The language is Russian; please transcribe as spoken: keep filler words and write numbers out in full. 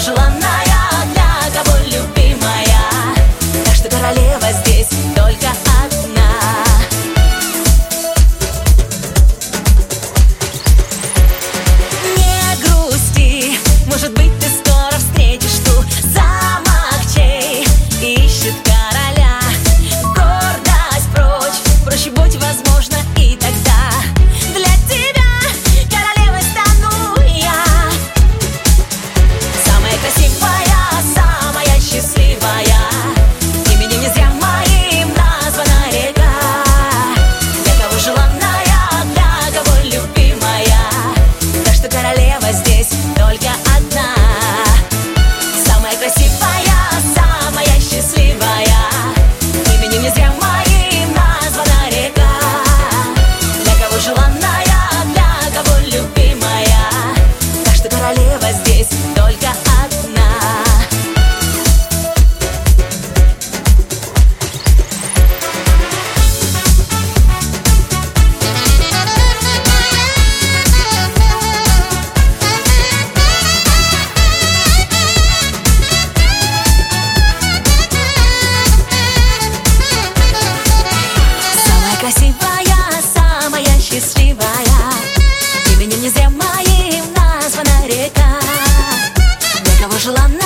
желанная, для кого любимая. Так что королева здесь только одна. Не грусти, может быть, ты скоро встретишь ту замок, чей ищет короля. Гордость прочь, проще будь, возможно, и тогда для тебя королевой стану я. Самая красивая, самая счастливая, имени не зря моим названа река. Для кого желанная, для кого любимая. Так что королева здесь только одна. Самая красивая, самая счастливая, имени не зря моим названа река. Для кого желанная, для кого любимая. Так что королева здесь только одна. Самая красивая, самая счастливая, имени не зря моим названа река. Для кого желанная,